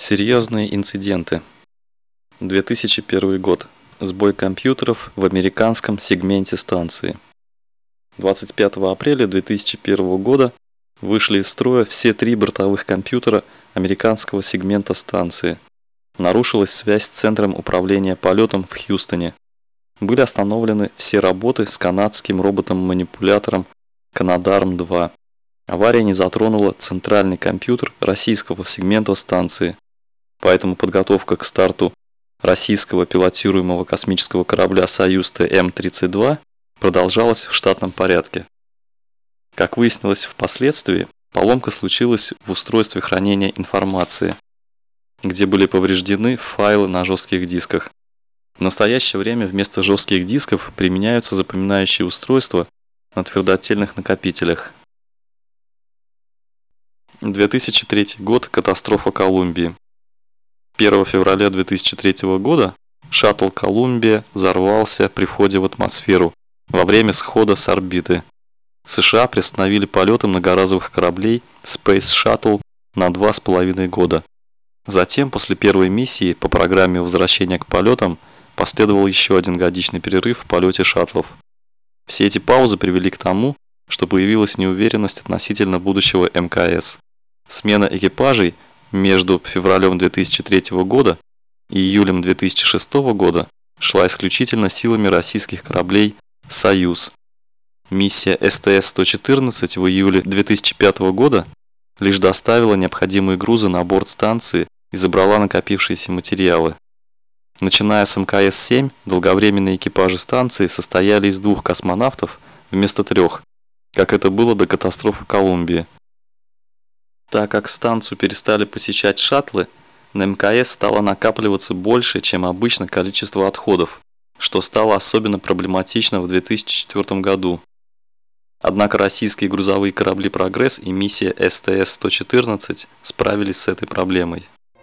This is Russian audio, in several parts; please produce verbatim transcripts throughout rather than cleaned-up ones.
Серьезные инциденты. две тысячи первый год. Сбой компьютеров в американском сегменте станции. двадцать пятого апреля две тысячи первого года вышли из строя все три бортовых компьютера американского сегмента станции. Нарушилась связь с центром управления полетом в Хьюстоне. Были остановлены все работы с канадским роботом-манипулятором Canadarm два. Авария не затронула центральный компьютер российского сегмента станции. Поэтому подготовка к старту российского пилотируемого космического корабля «Союз Т М тридцать два» продолжалась в штатном порядке. Как выяснилось впоследствии, поломка случилась в устройстве хранения информации, где были повреждены файлы на жестких дисках. В настоящее время вместо жестких дисков применяются запоминающие устройства на твердотельных накопителях. две тысячи третий год. Катастрофа Колумбии. первого февраля две тысячи третьего года шаттл «Колумбия» взорвался при входе в атмосферу во время схода с орбиты. США приостановили полеты многоразовых кораблей Space Shuttle на два с половиной года. Затем, после первой миссии по программе возвращения к полетам, последовал еще один годичный перерыв в полете шаттлов. Все эти паузы привели к тому, что появилась неуверенность относительно будущего М К С. Смена экипажей между февралем две тысячи третьего года и июлем две тысячи шестого года шла исключительно силами российских кораблей «Союз». Миссия С Т С сто четырнадцать в июле две тысячи пятого года лишь доставила необходимые грузы на борт станции и забрала накопившиеся материалы. Начиная с М К С семь, долговременные экипажи станции состояли из двух космонавтов вместо трех, как это было до катастрофы Колумбии. Так как станцию перестали посещать шаттлы, на М К С стало накапливаться больше, чем обычно, количество отходов, что стало особенно проблематично в две тысячи четвёртом году. Однако российские грузовые корабли «Прогресс» и миссия С Т С сто четырнадцать справились с этой проблемой.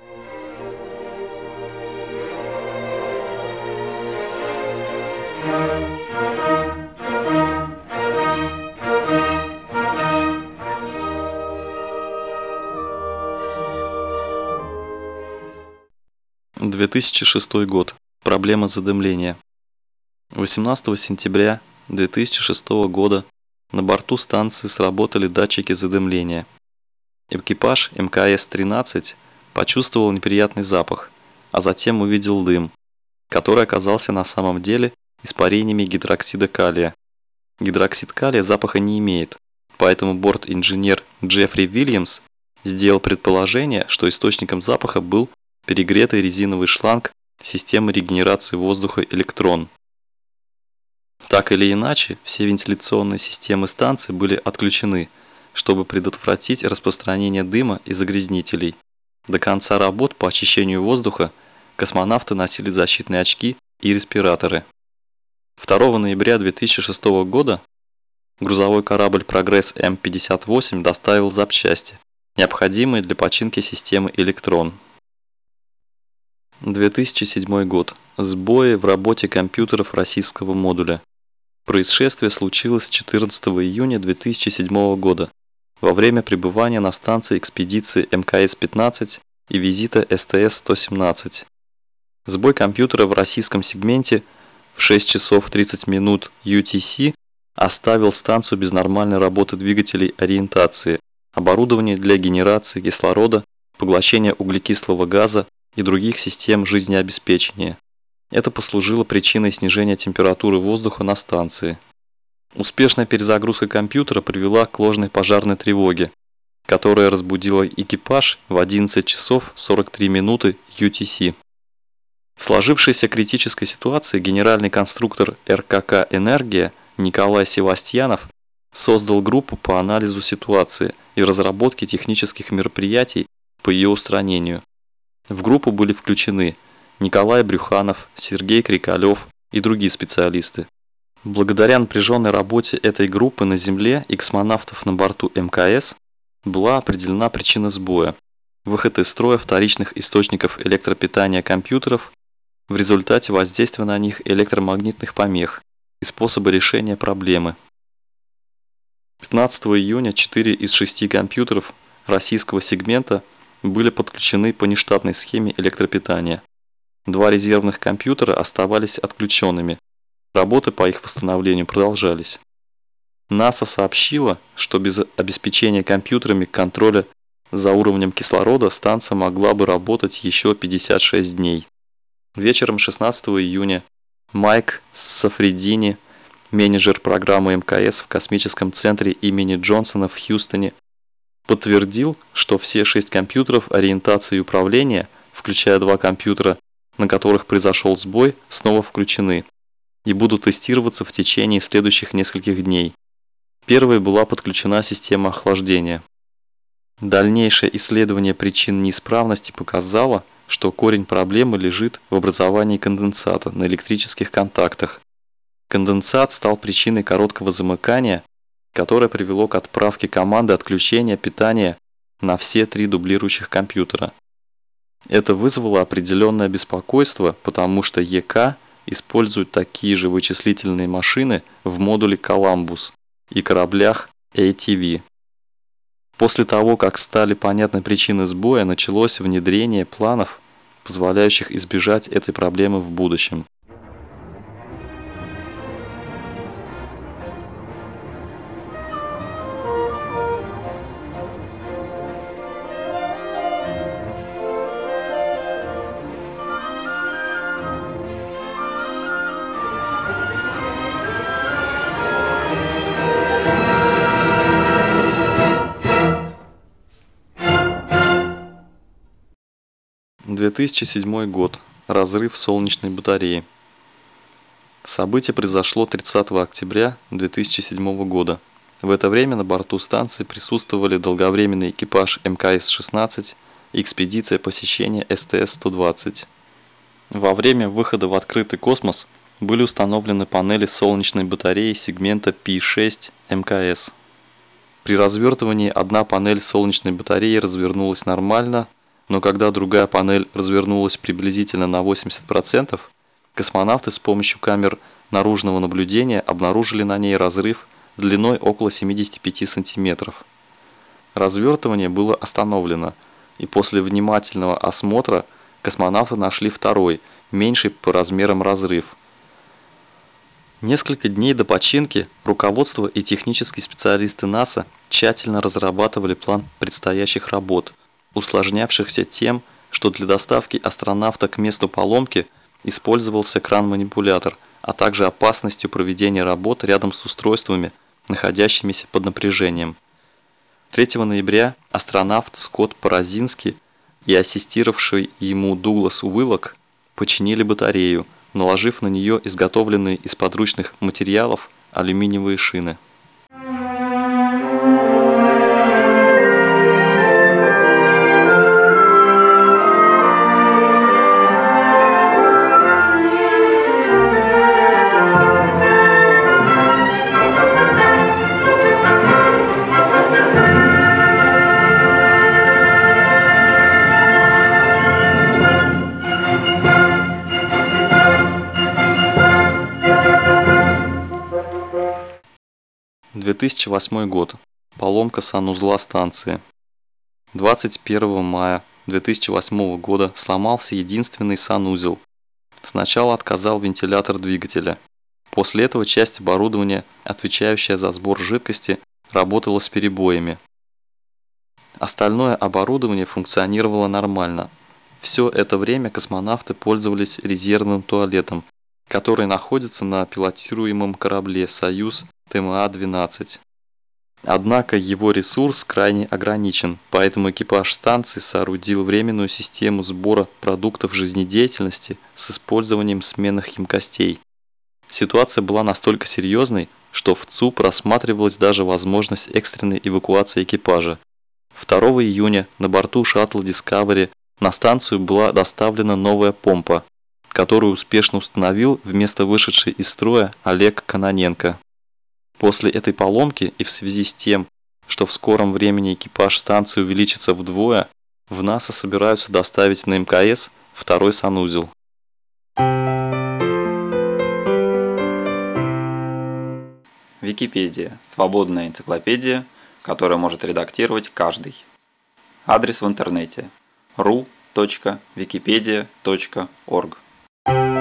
две тысячи шестой год. Проблема задымления. восемнадцатого сентября две тысячи шестого года на борту станции сработали датчики задымления. Экипаж М К С тринадцать почувствовал неприятный запах, а затем увидел дым, который оказался на самом деле испарениями гидроксида калия. Гидроксид калия запаха не имеет, поэтому борт-инженер Джеффри Вильямс сделал предположение, что источником запаха был перегретый резиновый шланг системы регенерации воздуха «Электрон». Так или иначе, все вентиляционные системы станции были отключены, чтобы предотвратить распространение дыма и загрязнителей. До конца работ по очищению воздуха космонавты носили защитные очки и респираторы. второго ноября две тысячи шестого года грузовой корабль «Прогресс М пятьдесят восемь» доставил запчасти, необходимые для починки системы «Электрон». две тысячи седьмой год. Сбои в работе компьютеров российского модуля. Происшествие случилось четырнадцатого июня две тысячи седьмого года во время пребывания на станции экспедиции М К С пятнадцать и визита С Т С сто семнадцать. Сбой компьютера в российском сегменте в шесть часов тридцать минут Ю Т С оставил станцию без нормальной работы двигателей ориентации, оборудования для генерации кислорода, поглощения углекислого газа и других систем жизнеобеспечения. Это послужило причиной снижения температуры воздуха на станции. Успешная перезагрузка компьютера привела к ложной пожарной тревоге, которая разбудила экипаж в одиннадцать часов сорок три минуты Ю Т С. В сложившейся критической ситуации генеральный конструктор Р К К «Энергия» Николай Севастьянов создал группу по анализу ситуации и разработке технических мероприятий по ее устранению. В группу были включены Николай Брюханов, Сергей Крикалев и другие специалисты. Благодаря напряженной работе этой группы на Земле и космонавтов на борту М К С была определена причина сбоя – выход из строя вторичных источников электропитания компьютеров в результате воздействия на них электромагнитных помех и способы решения проблемы. пятнадцатого июня четыре из шести компьютеров российского сегмента были подключены по нештатной схеме электропитания. Два резервных компьютера оставались отключенными. Работы по их восстановлению продолжались. НАСА сообщила, что без обеспечения компьютерами контроля за уровнем кислорода станция могла бы работать еще пятьдесят шесть дней. Вечером шестнадцатого июня Майк Сафредини, менеджер программы эм ка эс в космическом центре имени Джонсона в Хьюстоне, подтвердил, что все шесть компьютеров ориентации и управления, включая два компьютера, на которых произошел сбой, снова включены и будут тестироваться в течение следующих нескольких дней. Первой была подключена система охлаждения. Дальнейшее исследование причин неисправности показало, что корень проблемы лежит в образовании конденсата на электрических контактах. Конденсат стал причиной короткого замыкания, которое привело к отправке команды отключения питания на все три дублирующих компьютера. Это вызвало определенное беспокойство, потому что е ка использует такие же вычислительные машины в модуле Columbus и кораблях эй ти ви. После того, как стали понятны причины сбоя, началось внедрение планов, позволяющих избежать этой проблемы в будущем. две тысячи седьмой год. Разрыв солнечной батареи. Событие произошло тридцатого октября две тысячи седьмого года. В это время на борту станции присутствовали долговременный экипаж эм ка эс шестнадцать и экспедиция посещения эс тэ эс сто двадцать. Во время выхода в открытый космос были установлены панели солнечной батареи сегмента пи шесть эм ка эс. При развертывании одна панель солнечной батареи развернулась нормально, но когда другая панель развернулась приблизительно на восемьдесят процентов, космонавты с помощью камер наружного наблюдения обнаружили на ней разрыв длиной около семидесяти пяти сантиметров. Развертывание было остановлено, и после внимательного осмотра космонавты нашли второй, меньший по размерам разрыв. Несколько дней до починки руководство и технические специалисты НАСА тщательно разрабатывали план предстоящих работ, усложнявшихся тем, что для доставки астронавта к месту поломки использовался кран-манипулятор, а также опасностью проведения работ рядом с устройствами, находящимися под напряжением. третьего ноября астронавт Скотт Порозинский и ассистировавший ему Дуглас Уиллок починили батарею, наложив на нее изготовленные из подручных материалов алюминиевые шины. две тысячи восьмой год. Поломка санузла станции. двадцать первого мая две тысячи восьмого года сломался единственный санузел. Сначала отказал вентилятор двигателя. После этого часть оборудования, отвечающая за сбор жидкости, работала с перебоями. Остальное оборудование функционировало нормально. Все это время космонавты пользовались резервным туалетом, который находится на пилотируемом корабле «Союз» тэ эм а двенадцать. Однако его ресурс крайне ограничен, поэтому экипаж станции соорудил временную систему сбора продуктов жизнедеятельности с использованием сменных емкостей. Ситуация была настолько серьезной, что в ЦУП рассматривалась даже возможность экстренной эвакуации экипажа. второго июня на борту шаттла Discovery на станцию была доставлена новая помпа, которую успешно установил вместо вышедшей из строя Олег Кононенко. После этой поломки и в связи с тем, что в скором времени экипаж станции увеличится вдвое, в НАСА собираются доставить на эм ка эс второй санузел. Википедия – свободная энциклопедия, которую может редактировать каждый. Адрес в интернете ru точка википедия точка орг.